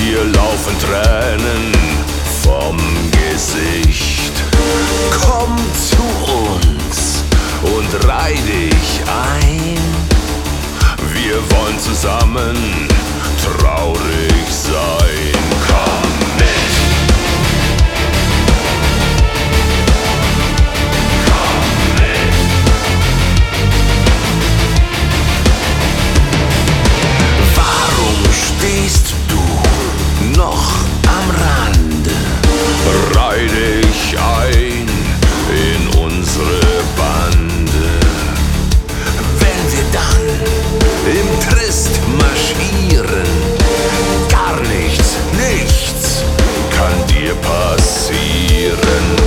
Dir laufen Tränen vom Gesicht. Komm zu uns und reih dich ein. Wir wollen zusammen traurig sein. Komm mit. Komm mit. Warum stehst du noch am Rande? Reih dich ein in unsere Bande. Wenn wir dann im Trist marschieren, gar nichts kann dir passieren.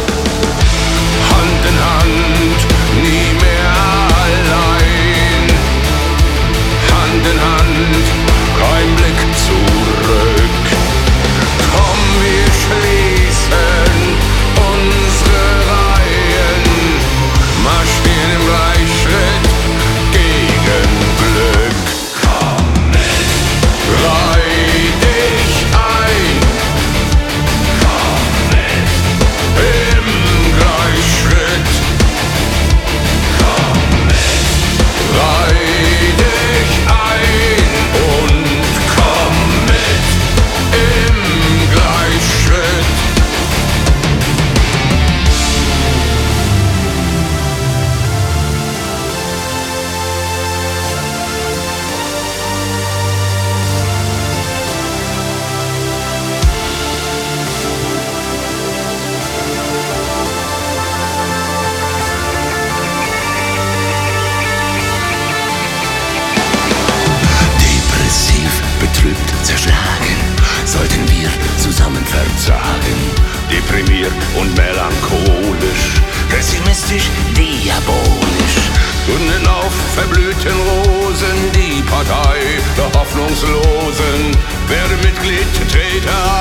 Hand in Hand, nie mehr allein. Hand in Hand, kein Blick zurück. Komm, wir schließen unsere Reihen, marschieren im Gleichschritt gegen Glück. Komm mit, reih dich ein. Komm mit, im Gleichschritt. Komm mit, reih dich ein und komm mit im Gleichschritt. Depressiv, betrübt, zerschlagen, sollten wir zusammen verzagen. Deprimiert und melancholisch, pessimistisch, diabolisch. Gründen auf verblühten Rosen die Partei der Hoffnungslosen. Werde Mitglied, trete